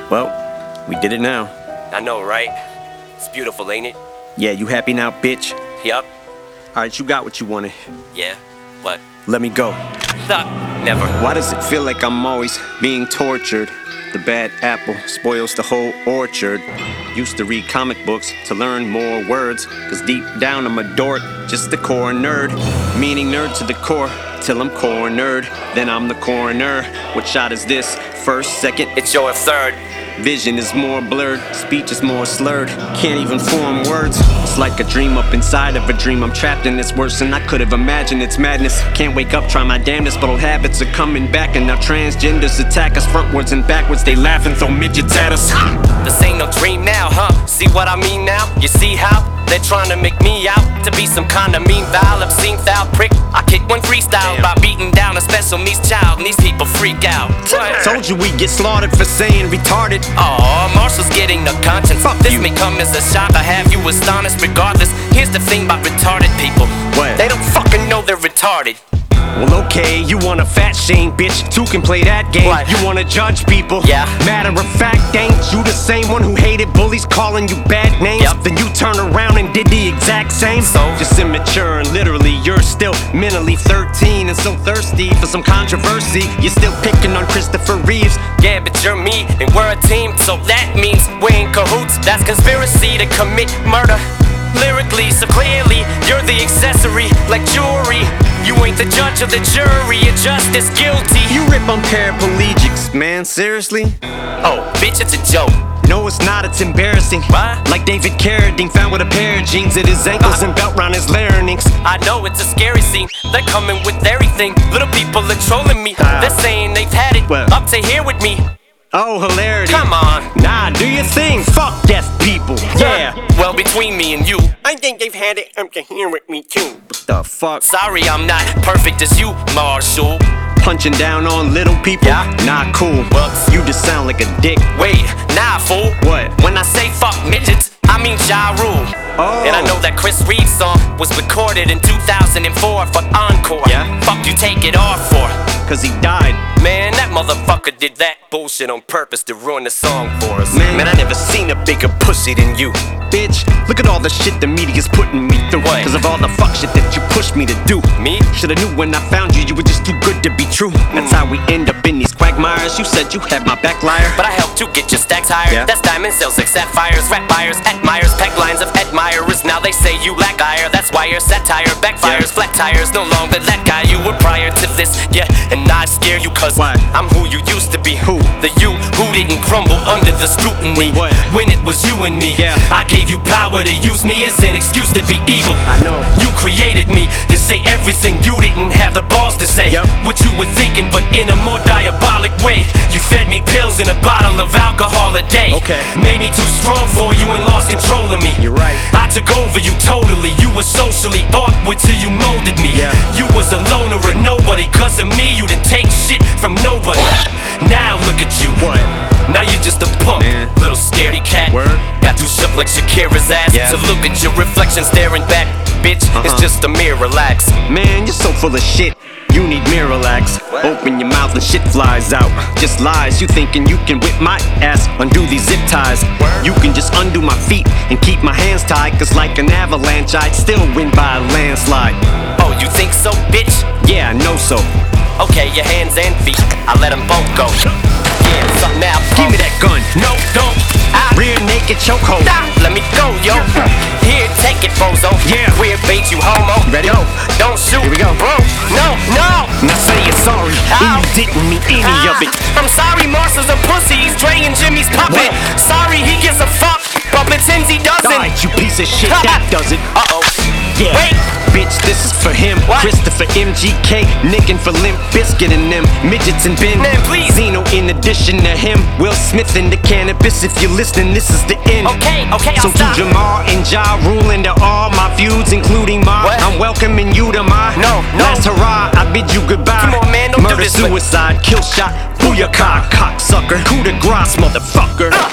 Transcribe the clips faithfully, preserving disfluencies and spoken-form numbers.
Well, we did it now. I know, right? It's beautiful, ain't it? Yeah, you happy now, bitch? Yup. Alright, you got what you wanted. Yeah. What? Let me go. Stop. Never. Why does it feel like I'm always being tortured? The bad apple spoils the whole orchard. Used to read comic books to learn more words, cause deep down I'm a dork, just the core nerd. Meaning nerd to the core, till I'm cornered. Then I'm the coroner. What shot is this? First, second? It's your third. Vision is more blurred, speech is more slurred. Can't even form words. It's like a dream up inside of a dream. I'm trapped in this worse than I could have imagined. It's madness. Can't wake up, try my damnedest, but old habits are coming back. And now transgenders attack us frontwards and backwards. They laugh and throw midgets at us. This ain't no dream now, huh? See what I mean now? You see how? They're trying to make me out to be some kind of mean, vile, obscene, foul prick. I kick one freestyle Damn. by beating down a special needs child, and these people freak out. Told you we'd get slaughtered for saying retarded. Aw, Marshall's getting a conscience. Fuck this you. may come as a shock, I have you astonished regardless. Here's the thing about retarded people. What? They don't fucking know they're retarded. Well, okay, you want a fat shame, bitch. Two can play that game. What? You wanna judge people. Yeah. Matter of fact, ain't you the same one who hated bullies calling you bad names? Yep. Then you turn around and did the exact same. So? Just immature and literally you're still mentally thirteen and so thirsty for some controversy. You're still picking on Christopher Reeves. Yeah, but you're me and we're a team, so that means we're in cahoots. That's conspiracy to commit murder. Lyrically, so clearly, you're the accessory, like jewelry. You ain't the judge of the jury, you're just as guilty. You rip on paraplegics, man, seriously? Oh, bitch, it's a joke. No, it's not, it's embarrassing. What? Like David Carradine found with a pair of jeans at his ankles and belt round his larynx. I know it's a scary scene, they're coming with everything. Little people are trolling me, Ah. they're saying they've had it Well. up to here with me. Oh, hilarity. Come on. Nah, do your thing. Fuck deaf people. Yeah. Well, between me and you, I think they've had it up to here with me too. What the fuck? Sorry, I'm not perfect as you, Marshall. Punching down on little people? Yeah. Not cool. Whoops. You just sound like a dick. Wait, nah, fool. What? When I say fuck midgets, I mean Ja Rule. Oh. And I know that Chris Reeves song was recorded in two thousand four for Encore. Yeah? Fuck you take it off for? Cause he died. Man, that motherfucker did that bullshit on purpose to ruin the song for us. Man. Man, I never seen a bigger pussy than you. Bitch, look at all the shit the media's putting me through. What? Cause of all the fuck shit that you pushed me to do. Me? Shoulda knew when I found you, you were just too good to be true. That's how we end up in these quagmires. You said you had my back, liar. But I helped you get your stacks higher. Yeah. That's diamond sales like sapphires, rap buyers, admirers, peg lines of admirers. Now they say you lack ire. That's why your satire backfires. Yeah. Flat tires, no longer that guy you were prior to this. Yeah, and I scare you cause Why? I'm who you used to be. Who? The you who didn't crumble under the scrutiny. What? When it was you and me. Yeah. I gave you power to use me as an excuse to be evil. I know. You created me to say everything you didn't have the balls to say. Yep. What you were thinking, but in a more diabolic way. You fed me pills in a bottle of alcohol a day. Okay. Made me too strong for you and lost control of me. You're right. I took over you totally. You were socially awkward till you molded me. Yeah. You was a loner or nobody. Cause of me, you didn't take shit from nobody. Now look at you. What? Now you're just a punk, Man. little scaredy cat. Word. Got too shook like Shakira's ass. Yeah. To look at your reflection staring back. Bitch, it's Uh-huh. just a mirror, relax. Man, you're so full of shit. You need Miralax. What? Open your mouth and shit flies out. Just lies. You thinking you can whip my ass, undo these zip ties. Word. You can just undo my feet and keep my hands tied. Cause like an avalanche, I'd still win by a landslide. Oh, you think so, bitch? Yeah, I know so. Okay, your hands and feet, I let them both go. Yeah, something now. Give me that gun. No, don't. I Rear naked chokehold. Stop, let me go, yo. Here, take it, bozo. Yeah. Queer bait, you homo. Ready? Yo, don't shoot. Here we go. Bro, no, no. Now say you're sorry, and Ow. you didn't mean any Ah, of it. I'm sorry, Marshall's a pussy. He's Dre and Jimmy's puppet. What? Sorry, he gives a fuck, but pretends he doesn't. Alright, you piece of shit, that does it. Uh-oh. Yeah. Wait. Bitch, this is for him. What? Christopher M G K, nicking for Limp Bizkit and them midgets and Ben. Man, please. Zeno in addition to him. Will Smith in the cannabis. If you're listening, this is the end. Okay, okay, I'll So stop. to Jamar and Ja Rule and to all my feuds, including mine, What? I'm welcoming you to my No, no. last hurrah. I bid you goodbye. Come on, man, don't do Murder, this, but- suicide, kill shot, booyaka, cocksucker, coup de grace, motherfucker. Ah.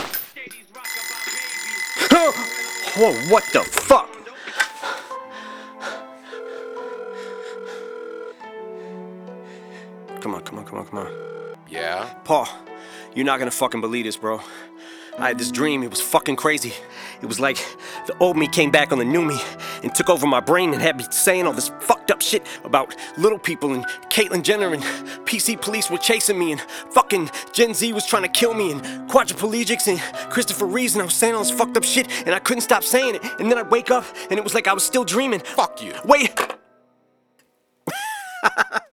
Whoa, what the fuck? Come on, come on, come on, come on. Yeah? Paul, You're not gonna fucking believe this, bro. I had this dream, it was fucking crazy. It was like the old me came back on the new me and took over my brain and had me saying all this fucked up shit about little people and Caitlyn Jenner and P C police were chasing me and fucking Gen Z was trying to kill me and quadriplegics and Christopher Reeves, and I was saying all this fucked up shit and I couldn't stop saying it, and then I'd wake up and it was like I was still dreaming. Fuck you. Wait.